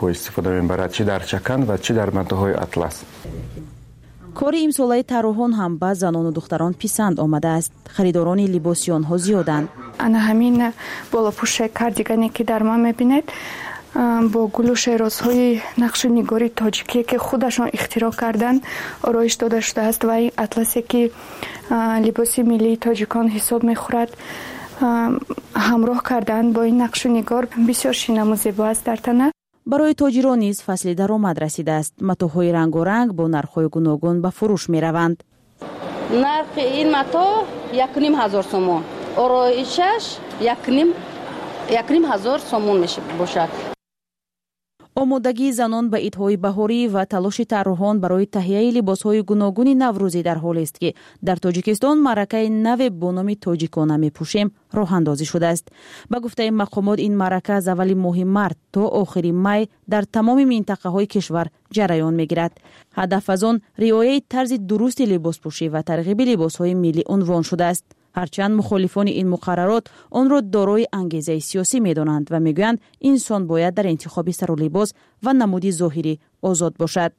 با استفاده می‌برد، چی در چکن و چی در منطقه‌های اطلس. کاری امسالای طراحان هم با زنان و دختران پسند آمده است. خریداران لباسیان‌ها زیادند. انا همین بالاپوش کاردیگانی که در ما می‌بینید با گلوش رازهای نقش نگاری تاجیکی که خودشان اختراع کردن آرایش داده شده است و این اطلسی که لباس ملی تاجیکان حساب می‌خورد همراه کردن با این نقش نگار بسیار شیرین و زیبا است در تنه. برای تاجران نیز فصل درآمد رسیده است. متاهای رنگارنگ با نرخ‌های گوناگون به فروش می‌روند. نرخ این متا 1,500 سومون، آرایشش 1,500 سومون میشه باشد. آمادگی زنان به عیدهای بهاری و تلاش طراحان برای تهیه لباس‌های گوناگون نوروزی در حالی است که در تاجیکستان معرکه نو با نام تاجیکانه می‌پوشیم راه اندازی شده است. به گفته مقامات این معرکه از اول ماه مارس تا آخر می در تمام منطقه‌های کشور جریان می‌گیرد. هدف از آن رعایت طرز درست لباسپوشی و ترغیب لباس‌های ملی عنوان شده است. هرچند مخالفان این مقررات آن را دارای انگیزه سیاسی می‌دانند و می‌گویند انسان باید در انتخاب سر و لباس و نمود ظاهری آزاد باشد.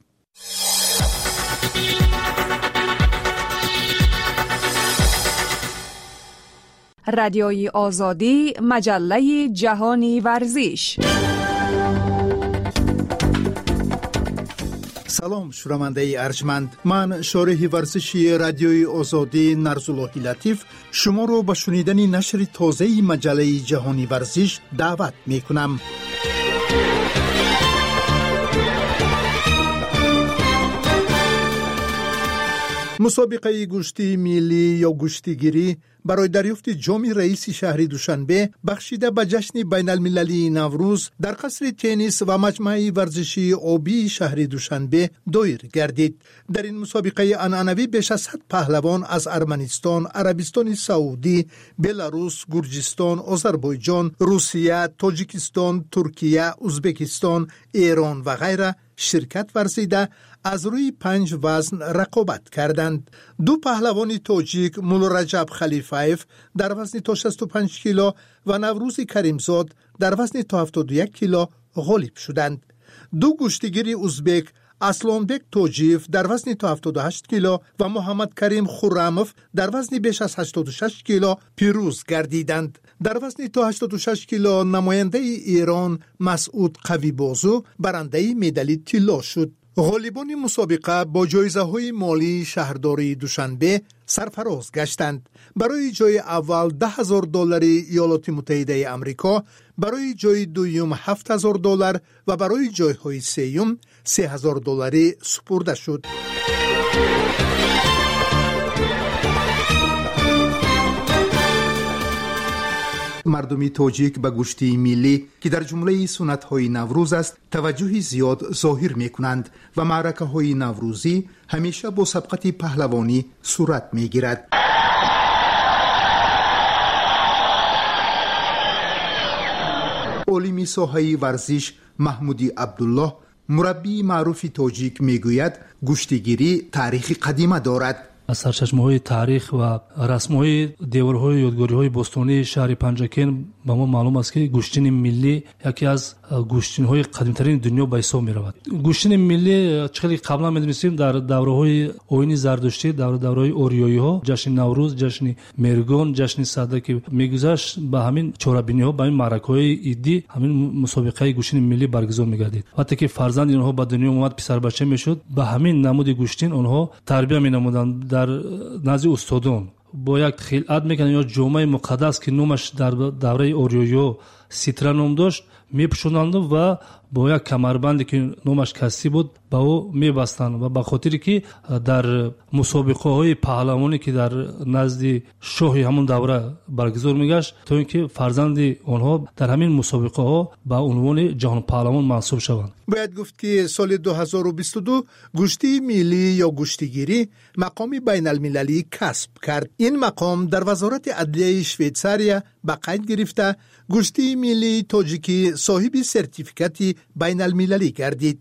رادیوی آزادی، مجله جهانی ورزش. سلام شنونده ارجمند، من شارح ورزشی رادیوی آزادی نرزاللهی لطیف شما رو به شنیدن نشر تازه مجله جهانی ورزش دعوت می کنم. مسابقه گشتی ملی یا گشتیگیری برای دریافت جام رئیس شهر دوشنبه بخشیده به جشن بین المللی نوروز در قصر تنیس و مجمع ورزشی آبی شهر دوشنبه دایر گردید. در این مسابقه عنعنوی بیش از 100 پهلوان از ارمنستان، عربستان سعودی، بلاروس، گرجستان، آذربایجان، روسیه، تاجیکستان، ترکیه، ازبکستان، ایران و غیره شرکت ورزیده از روی 5 وزن رقابت کردند. 2 پهلوان تاجیک مولا رجب خلیفایف در وزن تا 65 کیلو و نوروز کریمزاد در وزن تا 71 کیلو غالب شدند. 2 گشتیگیر ازبک اسلانبک توجیف در وزن تا 78 کیلو و محمد کریم خرموف در وزن بیش از 86 کیلو پیروز گردیدند. در وزن تا 86 کیلو نماینده ایران مسعود قوی‌بازو برنده مدال طلا شد. غالبان مسابقه با جایزه‌های مالی شهرداری دوشنبه سرفراز گشتند. برای جای اول $10,000 ایالات متحده آمریکا، برای جای دوم $7,000 و برای جایهای سوم $3,000 سپرده شد. مردمی تاجیک به گشتی ملی که در جمله سنت‌های نوروز است توجه زیاد ظاهر می‌کنند و معرکه‌های نوروزی همیشه با سبقت پهلوانی صورت می‌گیرد. عالم ساحه ورزش محمودی عبدالله مربی معروف تاجیک می‌گوید گشتیگیری تاریخ قدیمه دارد. از سرچشمه‌های تاریخ و رسم‌های دیوارهای یادگاری‌های باستانی شهر پنجکین به ما معلوم است که گوشتین ملی یکی از گوشتین‌های قدیمی‌ترین دنیا به حساب می‌رود. گوشتین ملی چقدر قبلا می‌دونستیم در دوره‌های آیین زردشتی، دوره‌های اوریایی‌ها، جشن نوروز، جشن مرگان، جشن صده که می‌گذشت به همین چورابینی‌ها، به این معرکه‌های عیدی همین مسابقه گوشتین ملی برگزار می‌گردید. وقتی که فرزند اینها به دنیا اومد پسر بچه می‌شد، به همین نمود گوشتین آنها تربیت می‌نمودند در نزد استادان. با یک خلعت میکنن یا جامعه مقدس که نامش در دوره اوریایی‌ها سیترا نام داشت میپوشونند و با یک کمربندی که نامش کسی بود با او میبستند و به خاطری که در مسابقه های پهلوانی که در نزد شاه همون دوره برگزار میگشت تا اینکه فرزند آنها در همین مسابقه ها به عنوان جهان پهلوان منصوب شوند. باید گفت که سال 2022 گشتی ملی یا گشتیگیری مقام بین المللی کسب کرد. این مقام در وزارت عدلیه شویتزاریا به قید گرفته گشتی ملی تاجیکی صاحب سرتیفیکاتی بین المللی گردید.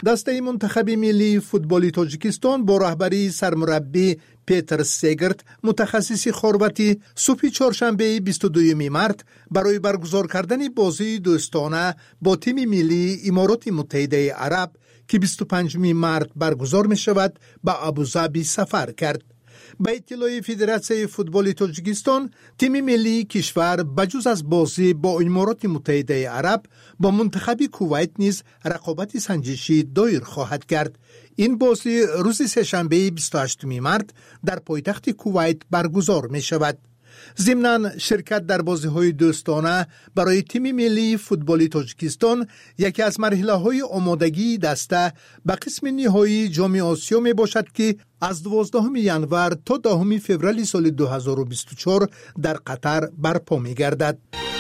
دسته منتخب ملی فوتبال تاجیکستان با رهبری سرمربی پیتر سیگرت متخصص خرواتی صبح چهارشنبه 22 مارس برای برگزار کردن بازی دوستانه با تیم ملی امارات متحده عرب که 25 مارس برگزار می شود به ابوظبی سفر کرد. به اطلاع فدراسیون فوتبال تاجیکستان، تیم ملی کشور بجز از بازی با امارات متحده عرب با منتخب کویت نیز رقابت سنجشی دایر خواهد کرد. این بازی روز سه‌شنبه 28 مارس در پایتخت کویت برگزار می شود. ضمناً شرکت در بازی‌های دوستانه برای تیم ملی فوتبال تاجیکستان یکی از مرحله‌های آمادگی دسته به قسم نهایی جام آسیا می باشد که از 12 ژانویه تا 10 فوریه سال 2024 در قطر برپا می گردد.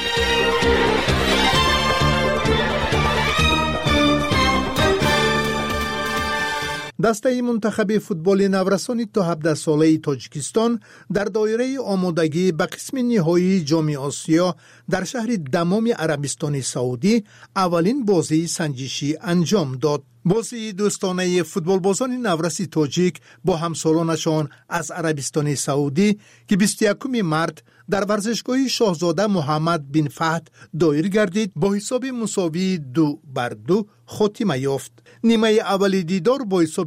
دسته منتخب فوتبال نورسان تا 17 ساله تاجیکستان در دایره آمادگی به قسم نهایی جام آسیا در شهر دمام عربستان سعودی اولین بازی سنجشی انجام داد. بازی دوستانه فوتبال بازان نورس تاجیک با همسالانشان از عربستان سعودی که 21 مارس در ورزشگاه شاهزاده محمد بن فهد دایر گردید با حساب مساوی 2-2 خاتمه یافت. نیمه اول دیدار با حساب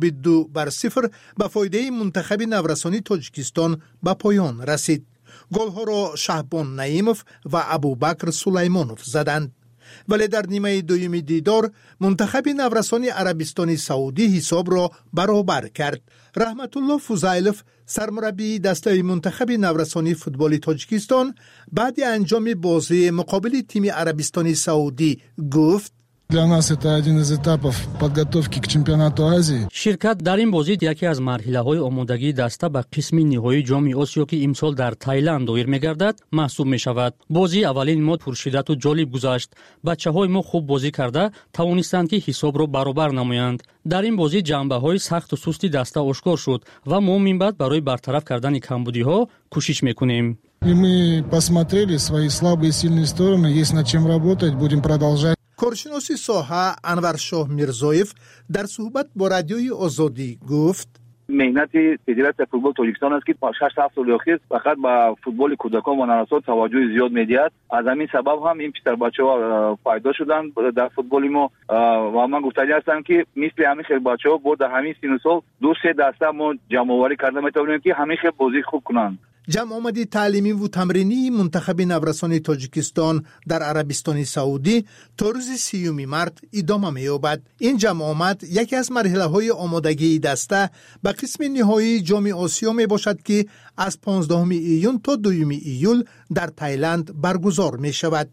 2-0 به فایده منتخب نورسانی تاجیکستان به پایان رسید. گل‌ها را شهبان نعیمов و ابوبکر سلیمانov زدند. ولی در نیمه دوم دیدار منتخب نورسانی عربستان سعودی حساب را برابر کرد. رحمت الله فوزایلوف سرمربی دسته منتخب نورسانی فوتبال تاجیکستان بعد انجام بازی مقابل تیم عربستان سعودی گفت: Для нас это один из этапов подготовки к чемпионату Азии. شرکت در این بازی یکی از مرحله‌های آمادگی دسته به قسم نهایی جام آسیا که امسال در تایلند دایر می‌گردد محسوب می‌شود. بازی اولین ما پرشدت و جالب گذشت. بچه‌های ما خوب بازی کرده توانستند که حساب را برابر نمایند. در این بازی جنبه‌های سخت و سستی دسته آشکار شد و ما من بعد برای برطرف کردن کمبودی‌ها کوشش می‌کنیم. И мы посмотрели свои слабые и сильные стороны, есть над чем работать, будем продолжать. کارشناس ساحه انورشاه میرزایف در صحبت با رادیوی آزادی گفت: مهنت فدراسیون فوتبال تاجیکستان است که 6-7 سال اخیر فقط با فوتبال کودکان و نوسان توجه زیاد می‌دهد. از همین سبب هم این پسر بچه‌ها فایده شدن در فوتبال ما و من گفتنی هستم که مثل همین خیلی بچه‌ها بود در همین سن و سال 2-3 دسته ما جمع‌آوری کرده می‌توانیم که همین خیلی بازی خوب کنند. جمع آمدی تعلیمی و تمرینی منتخب نورسان تاجیکستان در عربستان سعودی تا روز 30 مارس ادامه می‌یابد. این جمع آمد یکی از مرحله‌های آمادگی دسته به قسم نهایی جام آسیا می باشد که از 15 ایون تا 2 ایول در تایلند برگزار می شود.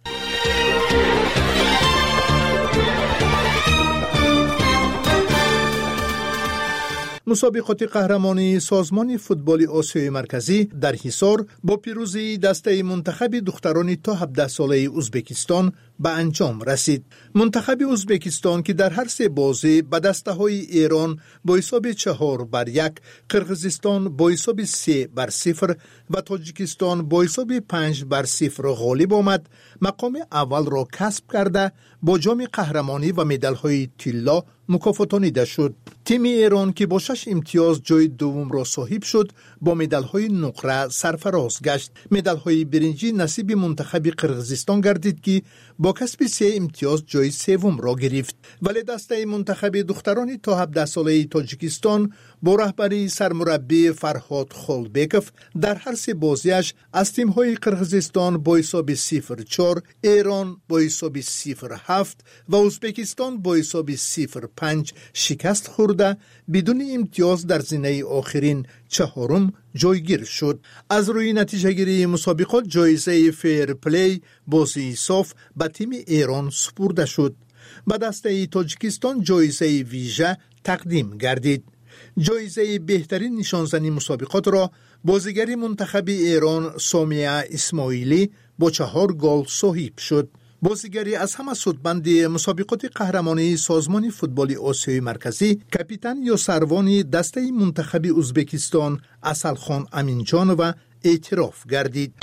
مسابقات قهرمانی سازمان فوتبال آسیای مرکزی در حصار با پیروزی دسته منتخب دختران تا 17 ساله ازبکستان به انجام رسید. منتخب ازبکستان که در هر سه بازی به دسته های ایران با حساب 4-1، قرقیزستان با حساب 3-0 و تاجیکستان با حساب 5-0 غالب آمد، مقام اول را کسب کرده با جام قهرمانی و مدال های طلا مکافاتانیده شد. تیم ایران که با 6 امتیاز جای دوم را صاحب شد با مدال های نقره سرفراز گشت. مدال های برنجی نصیب منتخب قرقیزستان گردید که با کسب 3 امتیاز جای سوم را گرفت. ولی دسته منتخب دختران تا 17 ساله تاجیکستان با رهبری سرمربی فرهاد خولبکوف در هر سه بازیش از تیم های قرقیزستان با حساب 0-4، ایران با حساب 0-7 و ازبکستان با حساب 0-5 شکست خورده بدون امتیاز در زینه آخرین چهارم جایگیر شد. از روی نتیجه گیری مسابقات جایزه فیر پلی بازی صاف به تیم ایران سپرده شد. به دسته تاجیکستان جایزه ویژه تقدیم گردید. جایزه بهترین نشانزنی مسابقات را بازیگر منتخب ایران سامیه اسماعیلی با 4 گل صاحب شد. بازیگری از همه سودمند مسابقات قهرمانی سازمان فوتبال آسیای مرکزی کاپیتان یا سروان دسته منتخب ازبکستان اصلخان امینجانو اعتراف گردید.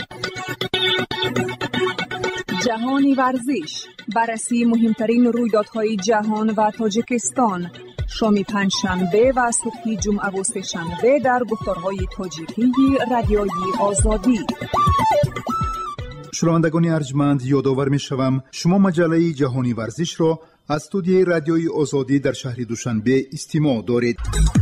جهانی ورزش، بررسی مهمترین رویدادهای جهان و تاجیکستان، شام پنجشنبه و صبح جمعه و سه‌شنبه در گفتارهای تاجیکی رادیوی آزادی. شنوندگان ارجمند، یادآور می‌شوم شما مجله جهانی ورزش را از استودیوی رادیوی آزادی در شهر دوشنبه استماع دارید.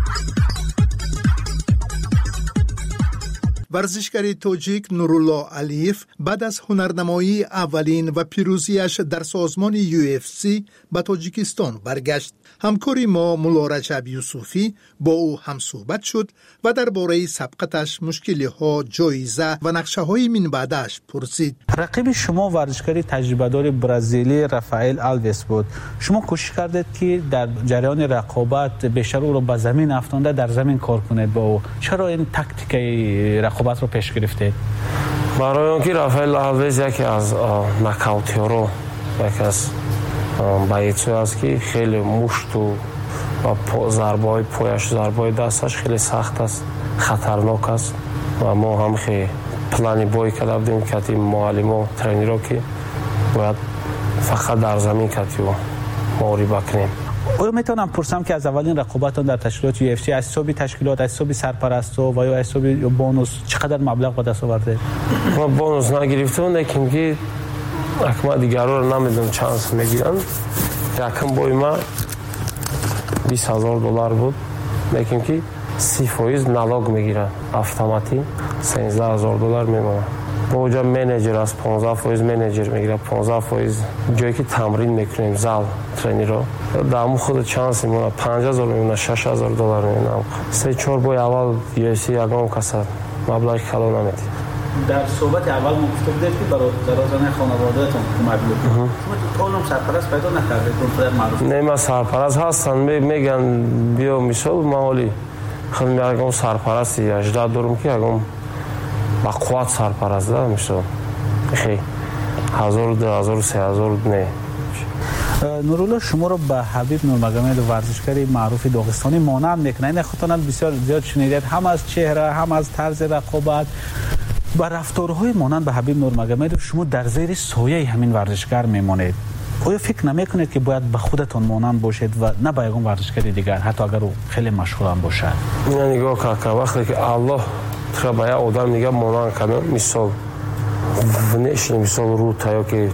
ورزشکار تاجیک نورالله علیف بعد از هنرنمایی اولین و پیروزیش در سازمان UFC به تاجیکستان برگشت. همکاری ما مولا رجب یوسفی با او هم صحبت شد و درباره سبقتش، مشکل‌ها، جایزه و نقشه‌های من بعدش پرسید. رقیب شما ورزشکاری تجربه‌دار برزیلی رافائل آلویس بود. شما کوشش کردید که در جریان رقابت بیشتر او را به زمین افکنده، در زمین کار کنید با او. چرا این تاکتیک رقابت رو پیش گرفتید؟ برای اینکه رافائل آلویس یکی از ناکاوتی‌ها، یکی از باییتسو است که خیلی مشت و ضربه‌های پایش، ضربه‌های دستش خیلی سخت است، خطرناک است و ما هم خیلی پلانی بایی کرده بودیم که معلم و ترینرها که باید فقط در زمین کتی و ماری بکنیم. آیا میتونم پرسم که از اولین رقابتان در تشکیلات UFC از حساب تشکیلات، از حساب سرپرستو و یا از حساب بونوس چقدر مبلغ به دست آورده؟ ما بونوس نگرفتیم، لیکن که اکما دیگرها رو نمیدونم چانس میگیرن. یکم بای ما $20,000 بود، لیکن که 30% نالوگ میگیرن اتوماتیک $13,000 میمونه. با اونجا منیجر از 15% منیجر میگیره، 15% جایی که تمرین میکنیم زال ترینرها دامو خود چانس میمونه، $5,000 میمونه، $6,000 میمونه. 3-4 بای اول UFC یکم کسر مبلغ کلو نمیدی. در صحبت اول ما گفته بودید که برای درازانه خانواده‌تون کمک می‌کنید. شما تو سرپرست پیدا نکردید؟ اون معروف نه، ما سرپرست هستن میگن بیا مثال مالی خود میگم سرپرستی 18 دورم که اگم با قوت سرپرست دارم مثال خیلی 1000 2000 3000 نه. نورالله شما رو به حبیب نورمگامدov ورزشکاری معروف داغستانی مانند میکنه. این خودتان بسیار زیاد شنیدید، هم از چهره هم از طرز رقابت با رفتارهای مانند به حبیب نورمگامدov شما در زیر سایه همین ورزشکار میمونید. آیا فکر نمیکنید که باید به خودتون مانند باشید و نه به یگان ورزشکاری دیگر، حتی اگر او خیلی مشهور هم باشد؟ نه نگاه که وقتی که الله تو به آدم نگاه مانند کنه، مثال внешне مثال رو تا که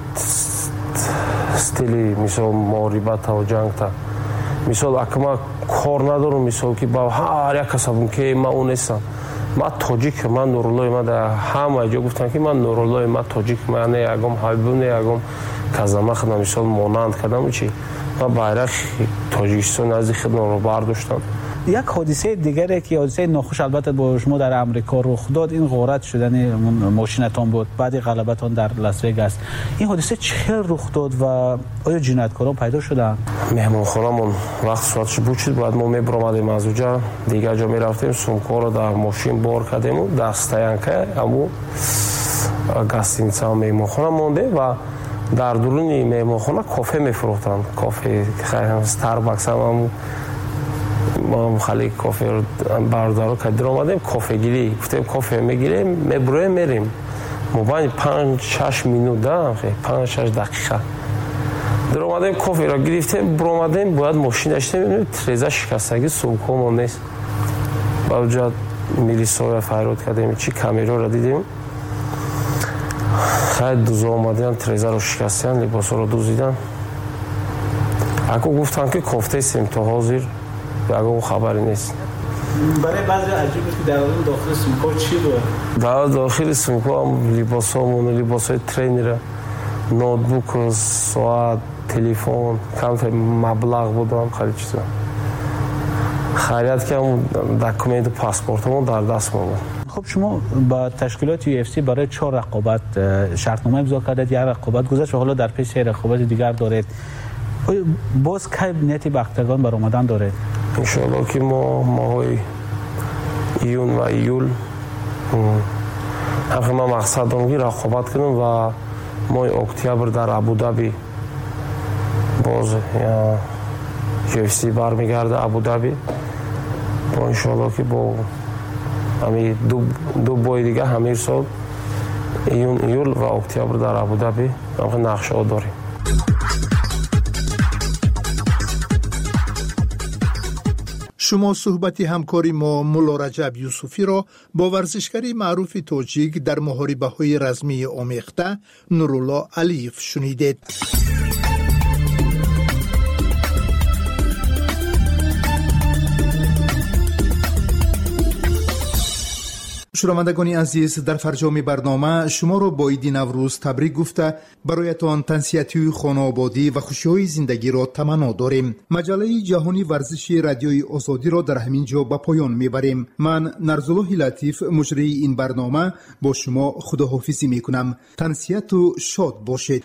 استیلی مثال معربت و جنگ تا مثال اکما کار ندارم، مثال که با هر یک کسبون که ما اون نیستم. ما تاجیک، من نورالله، ما در همه جا گفتن که من نورالله، ما تاجیک، من نه یکم حبیب نه یکم کازما خدام مثال مانند کردم چی ما bayrak تاجیکستان از خدمت رو برداشتم. یک حادثه دیگری که حادثه ناخوش البته با شما در آمریکا رخ داد، این غارت شدن ماشینتون بود بعد غلبتون در لاس وگاس. این حادثه چه رخ داد و آیا جنایتکاران پیدا شدن؟ مهمانخانمون وقت ساعتش بود، بعد ما میبرامدیم از اونجا دیگه جا میرفتیم، سومکا رو در ماشین بار کردیم و در استاینکه امو گاستینیتسا مهمانخانه مونده و در درون مهمانخانه کافه میفروختن. کافه استارباکس هم ما خالی کافه رو بردار کردیم، اومدیم کافه گیری، گفتیم کافه میگیریم میبریم میریم. مباین 5-6 minút دارم، 5-6 دقیقه در اومدیم کافه را گرفتیم، بر اومدیم باید ماشین داشتیم، میبینیم تریزه شکستگی سومکامون نیست. با اونجا میلیسا فریاد کردیم، چی کامیرا را دیدیم، خیلی دوزا اومدن تریزه رو شکستن، لباسا رو دوزیدن. اگه گفتن که کافته سیم تا حاضر اگه خبری نیست. برای بعضی عجیبه که در داخل سومکا چی بود؟ در داخل سومکا هم لباسامون، لباسای ترینر، نوتبوک، ساعت، تلفن، کم مبلغ بودم، خیلی چیزا. خیلیت که هم دکومنت پاسپورتمون در دست مون. خب شما با تشکیلات UFC برای 4 رقابت شرطنامه امضا کردید، یک رقابت گذشت و حالا در پیش 3 رقابت دیگر دارید. باز کی نیتی به اکتاگون بر اومدن داره؟ ان شاء الله که ما ماهای ایون و ایول ما مقصد دارم که رقابت کنیم و ماه اکتبر در ابودابی باز UFC برمیگرده ابودابی. ان شاء الله که با همین دو بای دیگه همین سال ایون ایول و اکتبر در ابودابی هم نقشه داریم. شما صحبت همکاری ما مولا رجب یوسفی را با ورزشکاری معروف تاجیک در محاربه‌های رزمی آمیخته نورالله علیف شنیدید. شنوندگان عزیز، در فرجام برنامه شما را با عید نوروز تبریک گفته برایتان تنسیتی خانه آبادی و خوشی‌های زندگی را تمنا داریم. مجله جهانی ورزشی رادیوی آزادی را در همین جا به پایان میبریم. من نرزالله لطیف مجری این برنامه با شما خداحافظی میکنم. تنسیت و شاد باشید.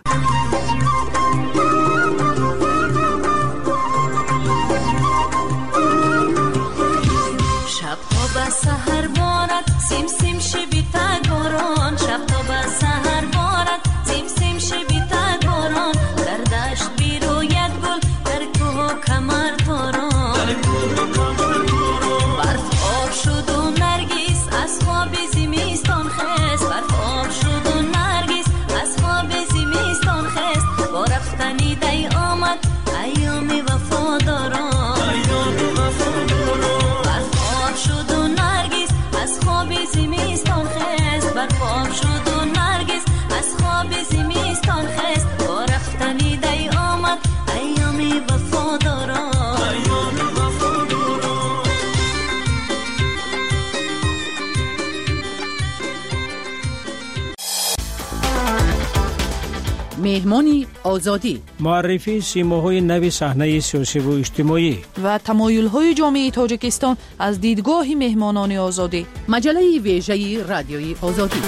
سیم سیم شبی تگاران شب تا به سحر بارد سیم سیم شبی تگاران در دشت بیروید گل در کوه کمر تاران برف آب شد و نرگیس از خواب زمستان خست برف آب شد و نرگیس از خواب زمستان خست با رفتنی دی آمد ایام وفاداران برف آب شد و نرگیس از خواب زمستان خست برف آب شد و نرگس از خواب زمستان خست با رفتنی دی آمد ایام وفاداران مهمانی آزادی، معرفی سیماهای نو صحنه سیاسی و اجتماعی و تمایل‌های جامعه تاجیکستان از دیدگاه مهمانان آزادی. مجله ویژه رادیوی آزادی.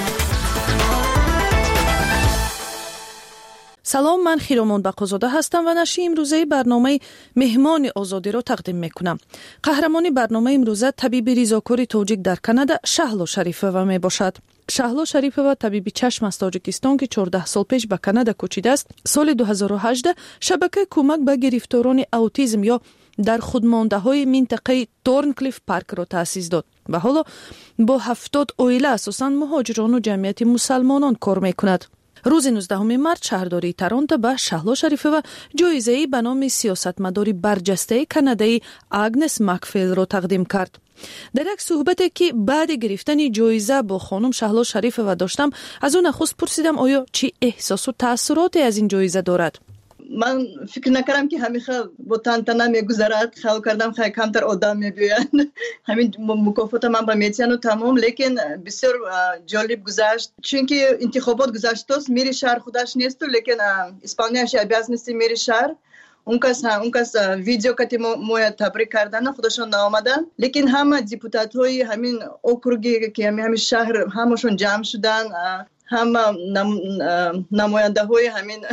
سلام، من خیرامان بقازاده هستم و نشر امروزه برنامه مهمان آزادی را تقدیم میکنم. قهرمان برنامه امروزه طبیب ریزاکار تاجیک در کانادا شهلا شریفова می باشد. شهلا شریفова طبیب چشم از تاجیکستان که 14 سال پیش به کانادا کوچیده است، سال 2018 شبکه کمک به گرفتاران اوتیسم یا در خودمانده های منطقه تورنکلیف پارک را تأسیس داد و حالا با 70 عائله اساساً مهاجران و جمعیت مسلمانان کار میکند. روز 19 مارس شهرداری تورنتو به شهلا شریفova جایزه‌ای به نام سیاستمداری برجسته کانادایی آگنس مکفیل را تقدیم کرد. در یک صحبتی که بعد گرفتن جایزه با خانم شهلا شریفova داشتم، از او نخست پرسیدم آیا چی احساس و تأثیراتی از این جایزه دارد. من فکر نکردم که همیشه با تنتنه میگذرد. خیال کردم خیلی کمتر آدم میبینن. همین مکافات من با میتیان و تمام، لیکن بسیار جالب گذشت چون که انتخابات گذشت است. میری شهر خودش نیست، لیکن اسپانیاش ابیاز نیست میری شهر. اون کس ویدیو کتی موی تبریک کردن خودشون نامدن، لیکن همه دیپوتات های همین اوکروگی که همین شهر همشون جمع شدن، همه نماینده های همین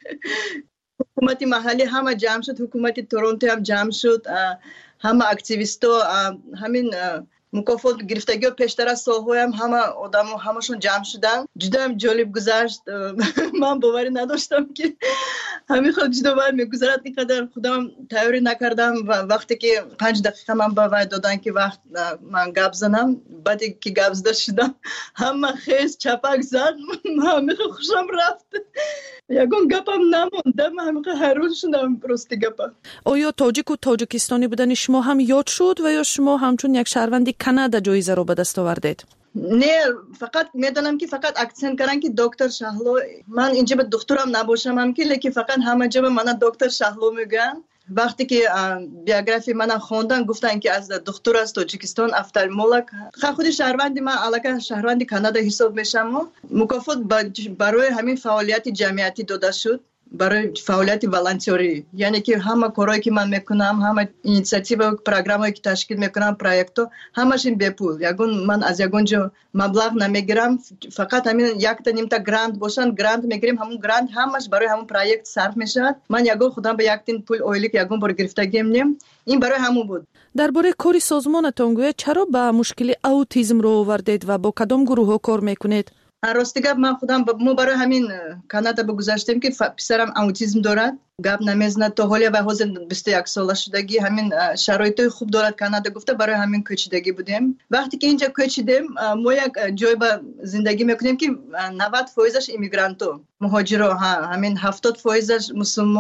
حکومت محلی همه جمع شد، حکومت تورنتو هم جمع شد، همه اکتیویستا همین مکافات گرفتگی و پیشتر از سالهای همه آدم همشون جمع شدن. جدا هم جالب گذشت. من باوری نداشتم که همین خود جدا باید میگذرد. اینقدر خودم تیاری نکردم و وقتی که 5 دقیقه من باید دادن که وقت من گپ زنم، بعدی که گپ زده شدم همه خیز چپک زد. همین خوشم رفت. یکون گپم نموندم، همین حیران شدم راستی گپم. آیا تاجیک و تاجیکستانی بودن شما هم یاد شد و یا شما همچون یک شهروند کانادا جایزه رو به دست آوردید؟ نه، فقط میدونم که فقط اکسنت کردن که دکتر شهلا. من اینجا به دکترم نباشم هم که، لیکن فقط همه جا به من دکتر شهلا میگن. وقتی که بیوگرافی من خواندن گفتن که از دکتر از تاجیکستان افتالمولوژ. خود شهروندی من علاقه شهروند کانادا حساب میشم و مکافات برای همین فعالیت جمعیتی داده شد، برای فعالیت والنتری. یعنی که همه کارهایی که من میکنم، همه اینیشیتیو و پروگرامایی که تشکیل میکنم، پروژه همشون به پول. من از یگونجا مبلغ نمیگیرم، فقط همین یک تا نیم تا گرانت باشن، گرانت میگیریم. همون گرانت همش برای همون پروژه صرف میشه. من یگون خودم به یک تین پول اویلی که یگون بر گرفتگیم نیم، این برای همون بود. درباره کاری سازمانتون گوید چرا با مشکل اوتیسم رو آوردید و با کدام گروه کار میکنید؟ راستیگه من خودم ما برای همین کانادا بگذاشتیم که پسرم اوتیسم دارد، گپ نمیزنه تا حالا و حاضر 21 ساله شدگی. همین شرایط خوب دارد کانادا، گفته برای همین کوچیدگی بودیم. وقتی که اینجا کوچیدیم ما یک جای با زندگی میکنیم که 90% ایمیگرانتو مهاجرا، همین 70% مسلمان،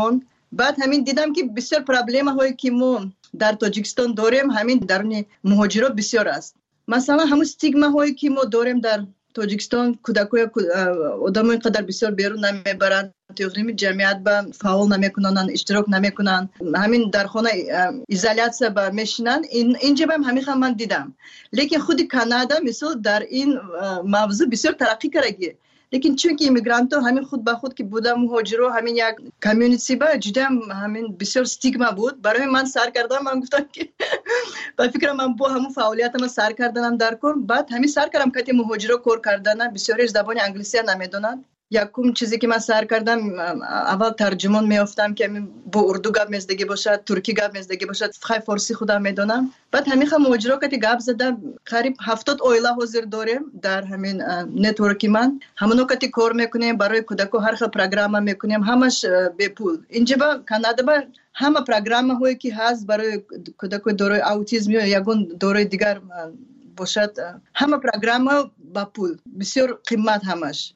بعد همین دیدم که بسیار پرابلم هایی که ما در تاجیکستان داریم همین درون مهاجرا بسیار است. مثلا همون استیگما هایی که ما داریم در تاجیکستان، کودکای آدمای قدر بسیار بیرون نمیبرند، تقریبا جمعیت با فعال نمیکنن، اشتراک نمیکنن، همین در خانه ایزولیاسیا با میشینن. اینجا هم همین من دیدم. لیکن خود کانادا مثلا در این موضوع بسیار ترقی کرده. لیکن چون که ایمیگرانت ها همین خود به خود که بودن مهاجرا همین یک کامیونیتی با جدا همین بسیار استیگما بود. برای من سر کردم، من گفتم که با فکرم من با همون فعالیتم سر کردنم در کار. بعد همین سر کردم که مهاجرا کار کردن بسیارش زبان انگلیسی نمیدونن. یکم چیزی که من سر کردم اول ترجمان میافتم که با اردو گپ میزدگی باشد، ترکی گپ میزدگی باشد، فارسی خودم میدونم. بعد همین مهاجرا که گپ زدم قریب 70 اویلا حاضر داریم در همین نتورکی من. همونو که کار میکنیم برای کودکو هر خیلی پروگرام میکنیم همش به پول. اینجا با کانادا با همه پروگرام هایی که هست برای کودکو دارای اوتیسم یا یگون دارای دیگر باشد همه پروگرام ها با پول بسیار قیمت همش.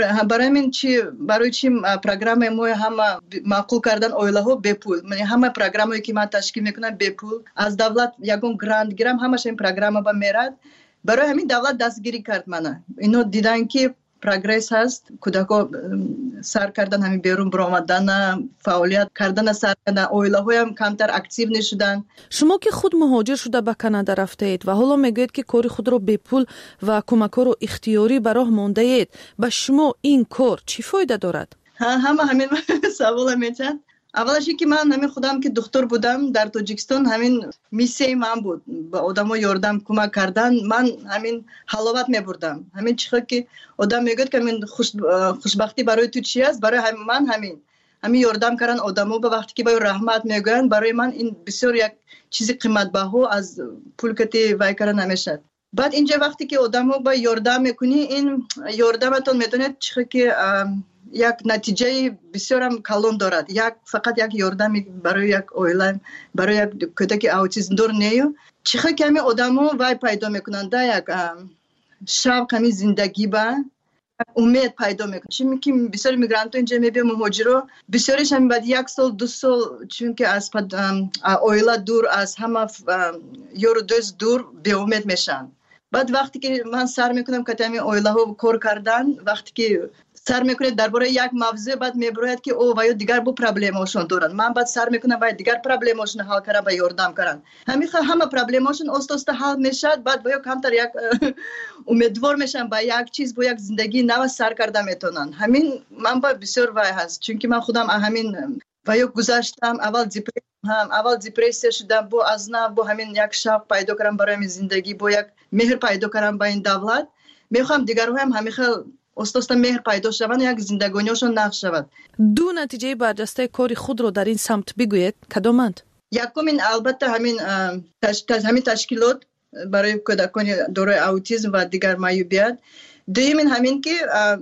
برای چی پروگرام ما همه معقول کردن اویلاها به پول. من همه پروگرامی که من تشکیل میکنم به پول از دولت یگون گرانت گیرم همش این پروگرام با میرد. برای همین دولت دستگیری کرد منو. اینو دیدن که پروگرس هست، کودکا سر کردن همین بیرون برآمدن، فعالیت کردن سر کردن، اویلاهای هم کمتر اکتیو نشدن. شما که خود مهاجر شده به کانادا رفته اید و حالا میگوید که کاری خود رو به پول و کمک رو اختیاری به راه مانده اید، به شما این کار چی فایده دارد؟ همین سوال میتن. اولش که من همین خودم که دکتر بودم در تاجیکستان همین میسه من بود با آدما یاردم کمک کردن. من همین حلاوت میبردم. همین چیزی که آدم میگه که همین خوشبختی برای تو چی است، برای من همین یاردم کردن آدما به وقتی که با رحمت میگن برای من این بسیار یک چیز قیمت بها از پول که وای کردن نمیشه. بعد اینجا وقتی که آدما با یاردم میکنی این یاردمتون میدونید چیزی که یک نتیجه بسیار هم کلان دارد. فقط یک یاردم برای یک اویلا برای یک کودک اوتیسم دار نیو چیزی که همین آدما وای پیدا میکنن در یک شوق همین زندگی با امید پیدا میکنن. چون که بسیار میگرانت اینجا میبینیم مهاجرا بسیارش هم بعد 1 سال 2 سال چون که از اویلا دور از همه یورو دوست دور به امید میشن. بعد وقتی که من سر میکنم که همین اویلا ها کار کردن، وقتی که سر میکنه درباره یک موضوع بعد میبراید که او و یا دیگر بو پرابلماشون دارن، من بعد سر میکنم و دیگر پرابلماشون حل کردن و یاردم کردن. همه پرابلماشون است حل میشد. بعد با کمتر یک امیدوار میشن با یک چیز با یک زندگی نو سر کردن میتونن. همین من با بسیار وای هست چون که من خودم همین و یا گذاشتم اول دیپرسی شدم با از نه با همین یک شوق پیدا کردم برای همین زندگی، با یک مهر پیدا کردم با این دولت. میخوام دیگرها هم همین استاد مهر پیدا شوند، یک زندگانیشون نقش شود. دو نتیجه برجسته کاری خود رو در این سمت بگوید کدامند؟ یکم این البته همین تشکیلات برای کودکان دارای اوتیسم و دیگر معیوبیت. دوم همین که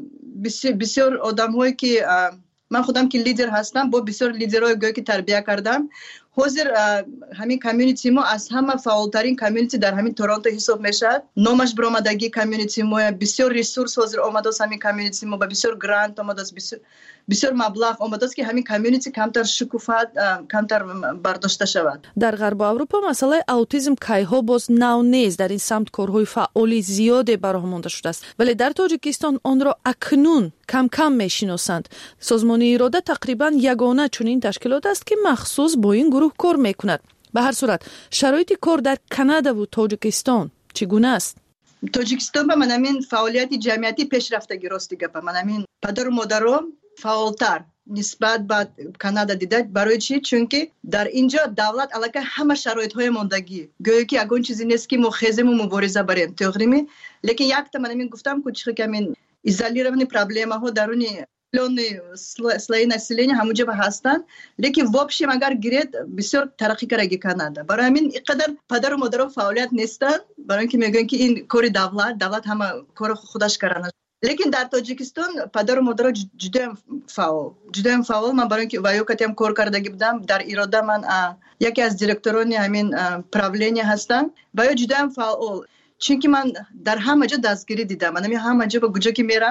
بسیار آدم‌هایی که من خودم که لیدر هستم با بسیار لیدرهای گویا که تربیت کردم، حاضر همین کامیونیتی ما از همه فعالترین کامیونیتی در همین تورنتو حساب میشد. نامش برآمدگی کامیونیتی ما بسیار ریسورس حاضر آمده است. همین کامیونیتی ما با بسیار گرانت آمده است، بسیار مبلغ آمده است که همین کامیونیتی کمتر شکوفا کمتر برداشته شود. در غرب اروپا مسئله اوتیسم کایها باز نو نیست. در این سمت کارهای فعالی زیاده براه مانده شده است، ولی در تاجیکستان آن را اکنون کم کم میشناسند. سازمان اراده تقریبا یگانه چنین تشکیلات است که مخصوص با این گروه کار میکند. به هر صورت شرایط کار در کانادا و تاجیکستان چگونه است؟ تاجیکستان با من همین فعالیت جمعیتی پیشرفتگی راستی گپ من همین پدر و مادرم فعالتر نسبت به کانادا دیده. برای چی؟ چون که در اینجا دولت علاقه همه شرایط های ماندگی گویا که اگون چیزی نیست که ما خیزم و مبارزه بریم تقریبا. لیکن یک تا من همین گفتم که چه که همین ایزولیرовані проблема ها درونی слои населения همونجا هستن. لیکن вообще اگر گرید بسیار ترقی کرده کانادا. برای همین اینقدر پدر و مادر فعالیت نیستن، برای اینکه میگن که این کار دولت همه کار خودش کردن. لیکن در تاجیکستان پدر و مادر جدا فعال من برای اینکه وایوکتی هم کار کرده بودم در اراده من یکی از دیرکتوران همین правления هستم و جدا فعال. چون که من در همه جا دستگیری دیدم. من همه جا با کجا که میرم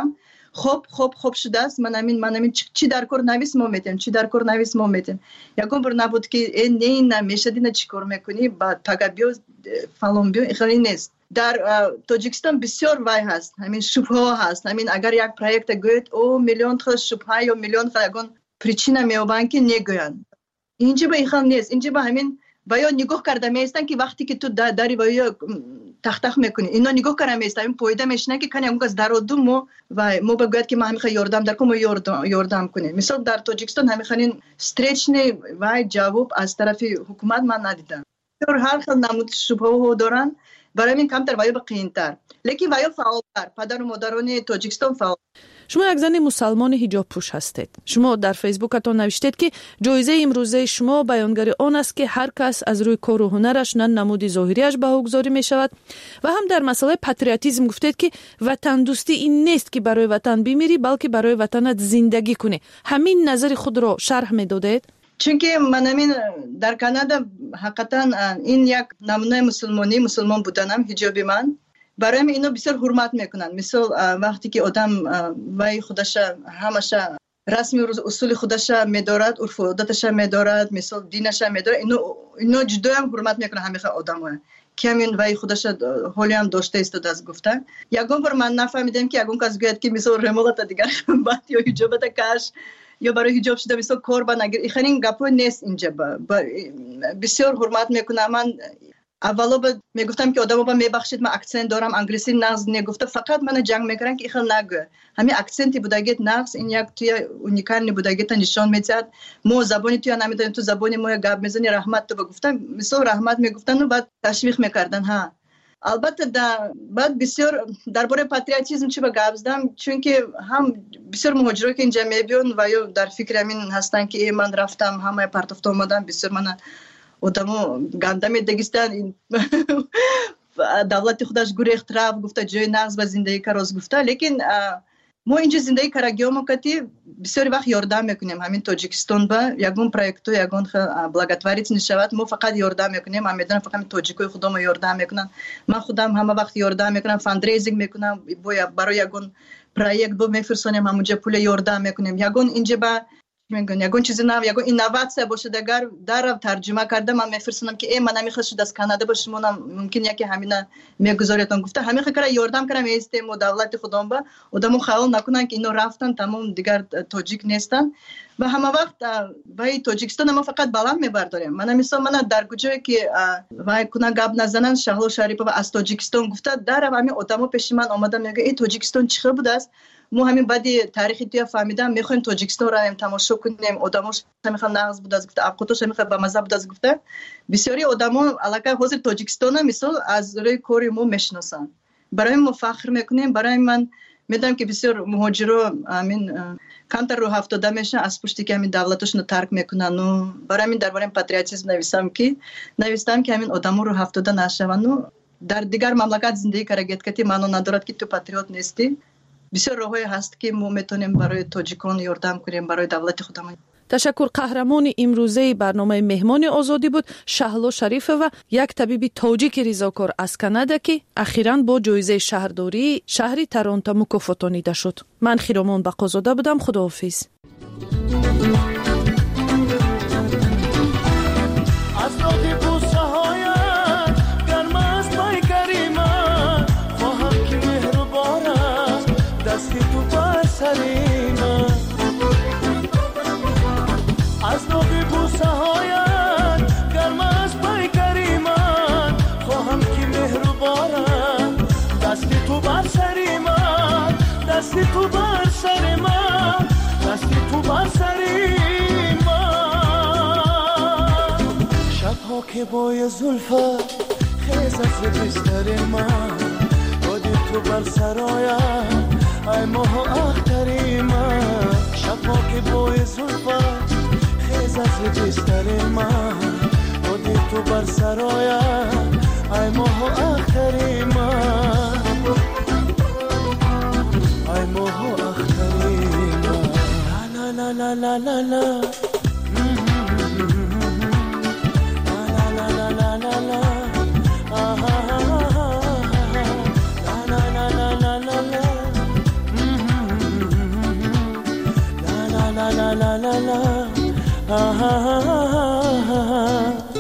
خوب شده است. من همین چی در کار نویس ما میتیم، چی در کار نویس ما میتیم. یکم بر نبود که این نمیشه دینا چی کار میکنی بعد پگا بیو فلان بیو خیلی نیست. در تاجیکستان بسیار وای هست، همین شبهه هست. همین اگر یک پروژه گوید او میلیون تا شبهه یا میلیون تا یگان پریچینا میابن که نگوین. اینجا به این نیست. اینجا به همین ویا نگاه کرده میستن که وقتی که تو داری ویا تختخ میکنی اینا نگاه کرده میستن این پویده میشنه که کنی اونگاز درودو مو بگوید که ما همیخواه یاردم در کنم یاردم کنی. مثال در تاجیکستان همیخواه استریچ نه وای جواب از طرف حکومت من ندیدم. هر خیل نمود شبهه دارن برای این کمتر ویا بقیینتر، لیکن ویا فعالتر. پدر و مادران تاجیکستان فعال. شما یک زن مسلمان حجاب پوش هستید. شما در فیسبوکتان نوشتید که جایزه امروزه شما بیانگر آن است که هر کس از روی کار و هنرش نه نمود ظاهریش بهاگذاری می شود و هم در مسئله پاتریوتیسم گفتید که وطن دوستی این نیست که برای وطن بمیری بلکه برای وطنت زندگی کنی. همین نظر خود را شرح می دادید؟ چونکه من همین در کانادا حقیقتا این یک نمونه مسلمان بودنم، حجابی من برای اینو بسیار حرمت میکنن. مثل وقتی که آدم وای خودش همش رسمی و اصول خودش میدارد، عرف و عادتش میدارد، مثل دینش میدارد، اینو جدا هم حرمت میکنه همه آدم‌ها که همین وای خودش حالی هم داشته است از گفتن. یگان بار من نفهمیدم که یگان کس گوید که مثل رمالت دیگر بعد یا حجابت کش یا برای حجاب شده مثل قربان اگر این گپو نیست. اینجا بسیار حرمت میکنه. من اولا میگفتم که آدمو میبخشید من اکسنت دارم، انگلیسی نقص نگفته، فقط من جنگ میکردن که این نگو همین اکسنتی بودگیت نقص این یک توی اونیکال بودگیت نشان میداد. مو زبانی توی نمیدونم تو زبانی مو گپ میزنی رحمت تو بگفتم مثل رحمت میگفتن و بعد تشویق میکردن. ها البته بعد بسیار درباره پاتریوتیسم چی گپ زدم، چون که هم بسیار مهاجرا که اینجا میبیون و یا در فکر همین هستن که من رفتم همه پرتفت اومدم بسیار من آدمو گندم دگستان دولت خودش گریخت رفت گفته جای نقص و زندگی کراز گفته. لیکن ما اینجا زندگی کراگیومو کتی بسیاری وقت یاردم میکنیم. همین تاجیکستان با یگون پروژه یگون بلاگاتواریت نشود ما فقط یاردم میکنیم. من میدونم فقط تاجیکای خودم یاردم میکنن، من خودم همه وقت یاردم میکنم، فاندریزینگ میکنم برای یگون پروژه با میفرستونیم همونجا پول یاردم میکنیم. یگون اینجا با میگن یگون چیزی نه یگون اینوواسیون باشه دگر در ترجمه کرده من میفرستم که من نمیخواد از کانادا باشه من ممکن یکی همینا میگذاریتون گفته همین خیلی یاردم کردم استیم و دولت خودم با آدمو خیال نکنن که اینو رفتن تمام دیگر تاجیک نیستن و همه وقت وای تاجیکستان ما فقط بالا میبرداریم. من مثلا در کجایی که وای کنا گاب نزنن شهلا شریف و از تاجیکستان گفته در همین آدمو پیش من اومدن میگه این تاجیکستان چه بوده است. ما همین بعدی تاریخی توی فهمیدم میخوایم تاجیکستان را هم تماشا کنیم. آدماش میخوان نقض بود از گفته، افقاتش میخواد با مزه بود از گفته. بسیاری آدما علاقه حاضر تاجیکستان مثل از روی کاری ما میشناسن. برای ما فخر میکنیم. برای من میدونم که بسیار مهاجرا همین کمتر رو 70 میشن از پشتی که همین دولتشون رو ترک میکنن و برای من درباره پاتریوتیسم نوشتم که همین آدما رو 70 نشون و در دیگر مملکت زندگی کردگیت کتی معنی ندارد که تو پاتریوت نیستی. بسیار راهی هست که ما میتونیم برای تاجیکان یاردم کنیم، برای دولت خودمون. تشکر. قهرمان امروزه برنامه مهمان آزادی بود شهلا شریفه و یک طبیب تاجیک ریزاکار از کانادا که اخیراً با جایزه شهرداری شهری تورنتو مکافاتانیده شد. من خیرامان بقازاده بودم. خداحافظ. از نوبی بوسه هایت گرم از پای کریمت خواهم که مهربانم دستی تو بر سری من دستی تو بر سری من دستی تو بر سری من شبها که بای زلفت خیز از بستر من بادی تو بر سرایت ای ماه اختری من شبها که بای زلفت خیز از بستر من بادی تو بر سرایت ای ماه اختری من ای ماه اختری من لا لا لا لا لا la la la, ah, ah, ah, ah, ah.